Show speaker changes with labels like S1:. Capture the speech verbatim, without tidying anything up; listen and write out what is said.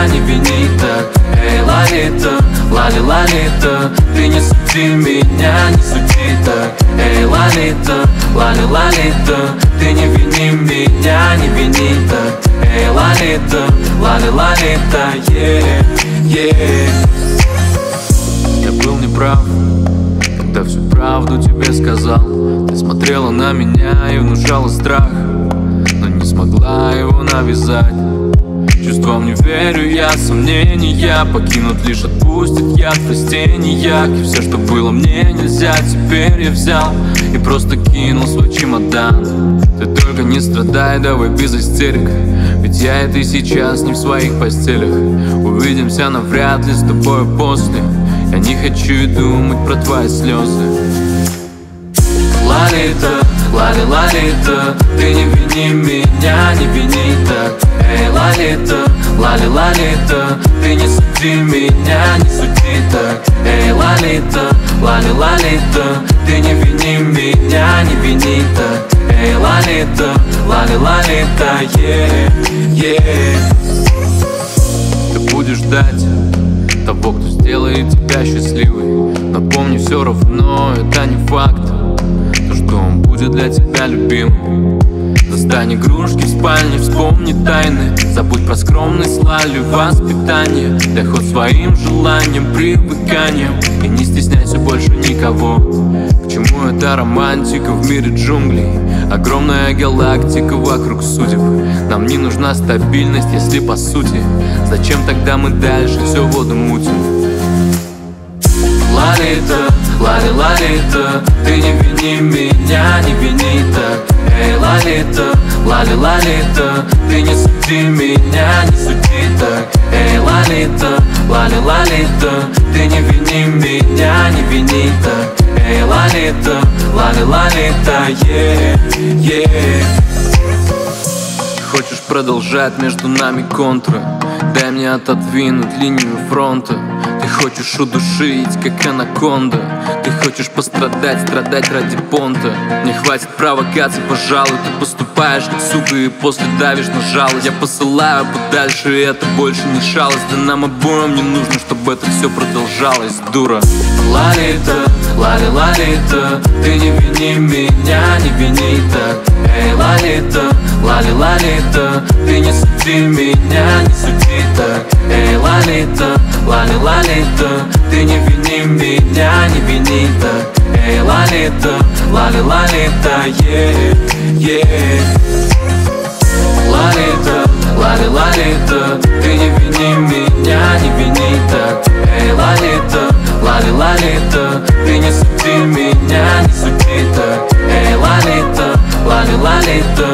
S1: меня, не вини так. Эй, Лолита, лали, Лолита, ты не суди меня, не суди так. Эй, Лолита, лали, Лолита, ты не вини меня, не вини так. Эй, Лолита, лали, Лолита, yeah, yeah. Я был неправ, когда всю правду тебе сказал. Ты смотрела на меня и внушала страх, но не смогла его навязать. Чувствам не верю я, сомнения покинут лишь отпустит яд в растениях. И все, что было мне нельзя, теперь я взял и просто кинул свой чемодан. Ты только не страдай, давай без истерик, ведь я и ты сейчас не в своих постелях. Увидимся навряд ли с тобой после. Я не хочу и думать про твои слезы. Лолита, лали, Лолита, ты не вини меня, не вини так. Эй, Лолита, лали, Лолита, ты не суди меня, не суди так. Эй, Лолита, лали, Лолита, ты не вини меня, не вини так. Эй, Лолита, лали, Лолита, yeah, yeah. Ты будешь ждать того, кто сделает тебя счастливой, но помни, все равно это не факт, то, что он будет для тебя любимым. Достань игрушки в спальне, вспомни тайны, забудь про скромность, лали, воспитание. Дай ход своим желаниям, привыканиям, и не стесняйся больше никого. К чему эта романтика в мире джунглей? Огромная галактика вокруг судеб. Нам не нужна стабильность, если по сути. Зачем тогда мы дальше все воду мутим? Лолита, лали, Лолита, ты не вини меня, не вини так. Эй, Лолита, лали, Лолита, ты не суди меня, не суди так. Эй, Лолита, лали, Лолита, ты не вини меня, не вини так. Эй, Лолита, лали, Лолита, yeah, yeah. Хочешь продолжать между нами контры? Дай мне отодвинуть линию фронта. Ты хочешь удушить, как анаконда. Ты хочешь пострадать, страдать ради понта. Не хватит провокаций, пожалуй. Ты поступаешь как сука и после давишь на жалость. Я посылаю подальше, и это больше не шалость. Да нам обоим не нужно, чтобы это все продолжалось, дура. Лолита, лали, Лолита, ты не вини меня, не вини так. Эй, Лолита, лали, Лолита, ты не суди меня, не суди так. Эй, Лолита, лали, Лолита, ты не вини меня, не вини так. Эй, Лолита, лали, Лолита, yeah, yeah. Лолита, лали, Лолита, ты не вини меня, не вини так. Эй, Лолита, лали, Лолита, ты не суди меня, не суди так. Эй, Лолита, лали, Лолита,